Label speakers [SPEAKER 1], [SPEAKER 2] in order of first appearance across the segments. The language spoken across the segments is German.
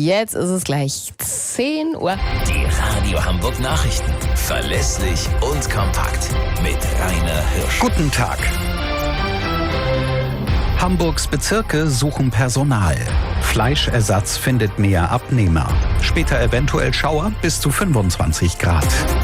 [SPEAKER 1] Jetzt ist es gleich 10 Uhr.
[SPEAKER 2] Die Radio Hamburg Nachrichten. Verlässlich und kompakt. Mit Rainer Hirsch.
[SPEAKER 3] Guten Tag. Hamburgs Bezirke suchen Personal. Fleischersatz findet mehr Abnehmer. Später eventuell Schauer bis zu 25 Grad.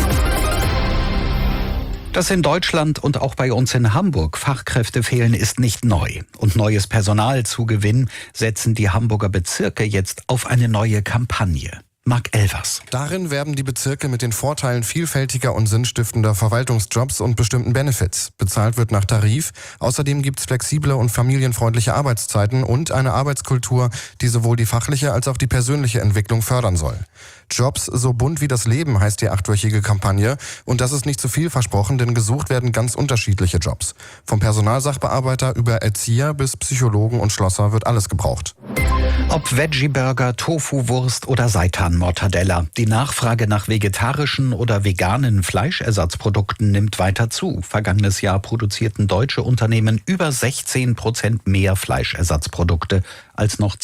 [SPEAKER 3] Dass in Deutschland und auch bei uns in Hamburg Fachkräfte fehlen, ist nicht neu. Und neues Personal zu gewinnen, setzen die Hamburger Bezirke jetzt auf eine neue Kampagne. Marc Elvers.
[SPEAKER 4] Darin werben die Bezirke mit den Vorteilen vielfältiger und sinnstiftender Verwaltungsjobs und bestimmten Benefits. Bezahlt wird nach Tarif. Außerdem gibt's flexible und familienfreundliche Arbeitszeiten und eine Arbeitskultur, die sowohl die fachliche als auch die persönliche Entwicklung fördern soll. Jobs so bunt wie das Leben heißt die 8-wöchige Kampagne. Und das ist nicht zu viel versprochen, denn gesucht werden ganz unterschiedliche Jobs. Vom Personalsachbearbeiter über Erzieher bis Psychologen und Schlosser wird alles gebraucht.
[SPEAKER 3] Ob Veggie-Burger, Tofu-Wurst oder Seitan-Mortadella, die Nachfrage nach vegetarischen oder veganen Fleischersatzprodukten nimmt weiter zu. Vergangenes Jahr produzierten deutsche Unternehmen über 16% mehr Fleischersatzprodukte als noch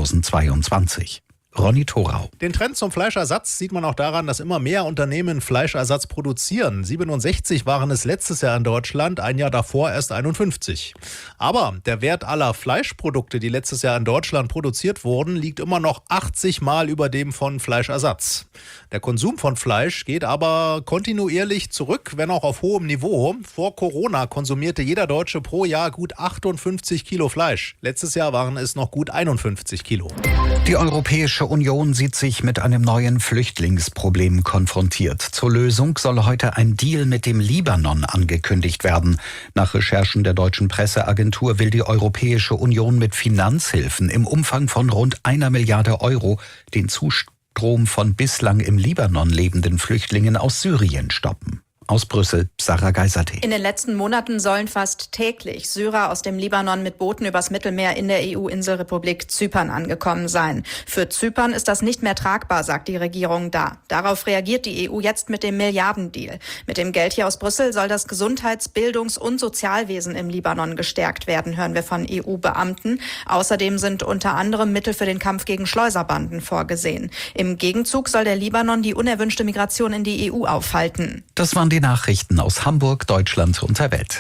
[SPEAKER 3] 2022. Ronny Thorau.
[SPEAKER 5] Den Trend zum Fleischersatz sieht man auch daran, dass immer mehr Unternehmen Fleischersatz produzieren. 67 waren es letztes Jahr in Deutschland, ein Jahr davor erst 51. Aber der Wert aller Fleischprodukte, die letztes Jahr in Deutschland produziert wurden, liegt immer noch 80 Mal über dem von Fleischersatz. Der Konsum von Fleisch geht aber kontinuierlich zurück, wenn auch auf hohem Niveau. Vor Corona konsumierte jeder Deutsche pro Jahr gut 58 Kilo Fleisch. Letztes Jahr waren es noch gut 51 Kilo.
[SPEAKER 3] Die Europäische Union sieht sich mit einem neuen Flüchtlingsproblem konfrontiert. Zur Lösung soll heute ein Deal mit dem Libanon angekündigt werden. Nach Recherchen der deutschen Presseagentur will die Europäische Union mit Finanzhilfen im Umfang von rund 1 Milliarde Euro den Zustrom von bislang im Libanon lebenden Flüchtlingen aus Syrien stoppen. Aus Brüssel, Sarah Geiserte.
[SPEAKER 6] In den letzten Monaten sollen fast täglich Syrer aus dem Libanon mit Booten übers Mittelmeer in der EU-Inselrepublik Zypern angekommen sein. Für Zypern ist das nicht mehr tragbar, sagt die Regierung da. Darauf reagiert die EU jetzt mit dem Milliardendeal. Mit dem Geld hier aus Brüssel soll das Gesundheits-, Bildungs- und Sozialwesen im Libanon gestärkt werden, hören wir von EU-Beamten. Außerdem sind unter anderem Mittel für den Kampf gegen Schleuserbanden vorgesehen. Im Gegenzug soll der Libanon die unerwünschte Migration in die EU aufhalten.
[SPEAKER 3] Das waren die Nachrichten aus Hamburg, Deutschland und der Welt.